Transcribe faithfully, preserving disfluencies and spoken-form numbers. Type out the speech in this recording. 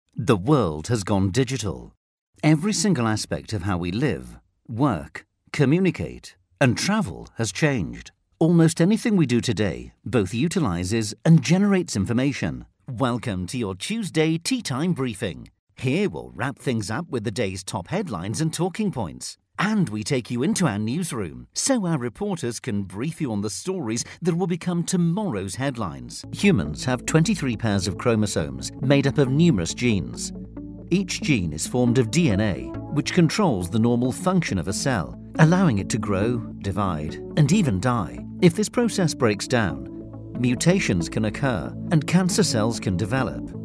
The world has gone digital. Every single aspect of how we live, work, communicate, and travel has changed. Almost anything we do today both utilizes and generates information. Welcome to your Tuesday Tea Time Briefing. Here we'll wrap things up with the day's top headlines and talking points. And we take you into our newsroom so our reporters can brief you on the stories that will become tomorrow's headlines. Humans have twenty-three pairs of chromosomes made up of numerous genes. Each gene is formed of D N A, which controls the normal function of a cell, allowing it to grow, divide, and even die. If this process breaks down, mutations can occur and cancer cells can develop.